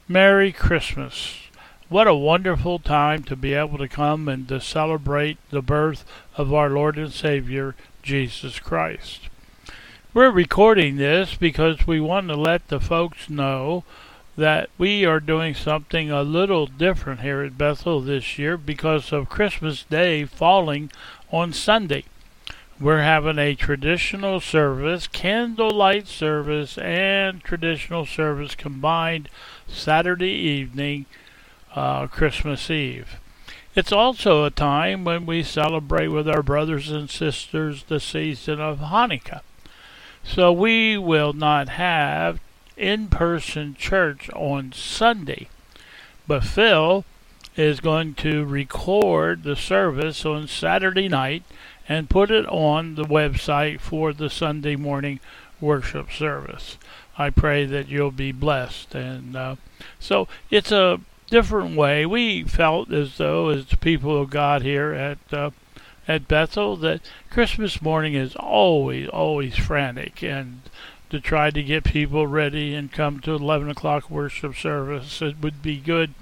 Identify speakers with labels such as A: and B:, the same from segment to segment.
A: Merry Christmas. What a wonderful time to be able to come and to celebrate the birth of our Lord and Savior, Jesus Christ. We're recording this because we want to let the folks know that we are doing something a little different here at Bethel this year because of Christmas Day falling on Sunday. We're having a traditional service, candlelight service, and traditional service combined Saturday evening, Christmas Eve. It's also a time when we celebrate with our brothers and sisters the season of Hanukkah. So we will not have in-person church on Sunday, but Phil is going to record the service on Saturday night and put it on the website for the Sunday morning worship service. I pray that you'll be blessed. And so it's a different way. We felt as though, as the people of God here at Bethel, that Christmas morning is always frantic, and to try to get people ready and come to 11 o'clock worship service, it would be good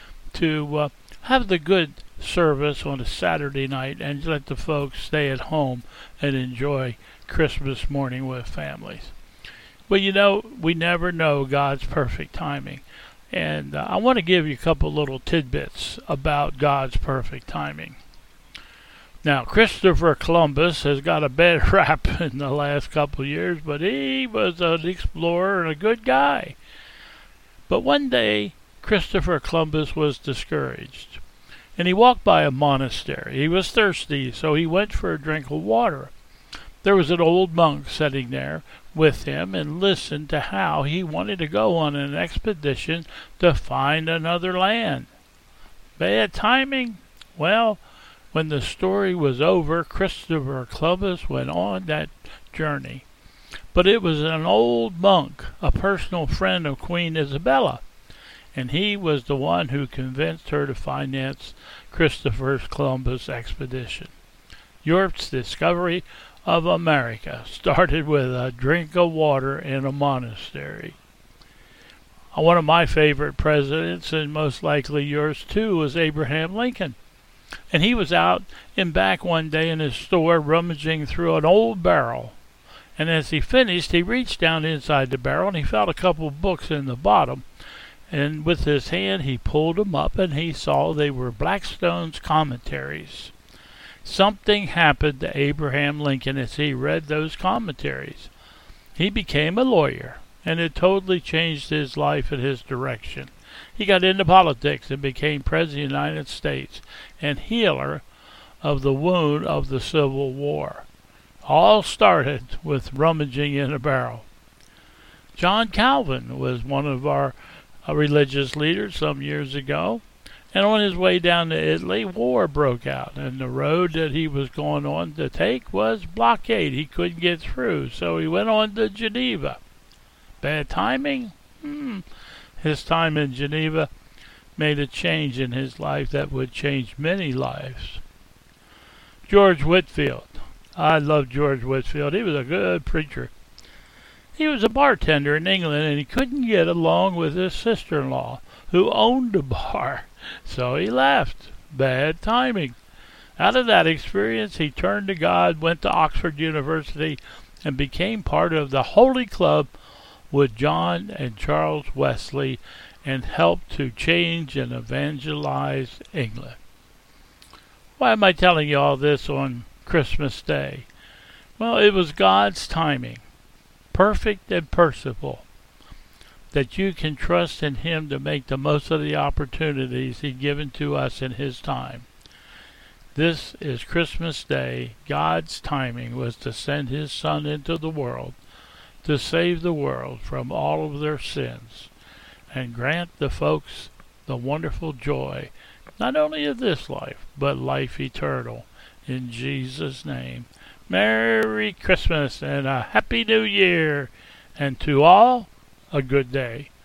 A: to have the good service on a Saturday night and let the folks stay at home and enjoy Christmas morning with families. But we never know God's perfect timing. And I want to give you a couple little tidbits about God's perfect timing. Now, Christopher Columbus has got a bad rap in the last couple of years, but he was an explorer and a good guy. But one day, Christopher Columbus was discouraged, and he walked by a monastery. He was thirsty, so he went for a drink of water. There was an old monk sitting there with him and listened to how he wanted to go on an expedition to find another land. Bad timing? Well, when the story was over, Christopher Columbus went on that journey. But it was an old monk, a personal friend of Queen Isabella, and he was the one who convinced her to finance Christopher Columbus' expedition. Europe's discovery of America started with a drink of water in a monastery. One of my favorite presidents, and most likely yours too, was Abraham Lincoln. And he was out in back one day in his store rummaging through an old barrel. And as he finished, he reached down inside the barrel and he found a couple of books in the bottom. And with his hand, he pulled them up and he saw they were Blackstone's commentaries. Something happened to Abraham Lincoln as he read those commentaries. He became a lawyer, and it totally changed his life and his direction. He got into politics and became President of the United States and healer of the wound of the Civil War. All started with rummaging in a barrel. John Calvin was one of our religious leaders some years ago. And on his way down to Italy, war broke out, and the road that he was going on to take was blockade. He couldn't get through, so he went on to Geneva. Bad timing? His time in Geneva made a change in his life that would change many lives. George Whitefield. I love George Whitefield. He was a good preacher. He was a bartender in England, and he couldn't get along with his sister-in-law, who owned a bar. So he left. Bad timing. Out of that experience, he turned to God, went to Oxford University, and became part of the Holy Club with John and Charles Wesley, and helped to change and evangelize England. Why am I telling you all this on Christmas Day? Well, it was God's timing, perfect and merciful, that you can trust in Him to make the most of the opportunities He's given to us in His time. This is Christmas Day. God's timing was to send His Son into the world to save the world from all of their sins and grant the folks the wonderful joy, not only of this life, but life eternal. In Jesus' name, Merry Christmas and a Happy New Year, and to all, a good day.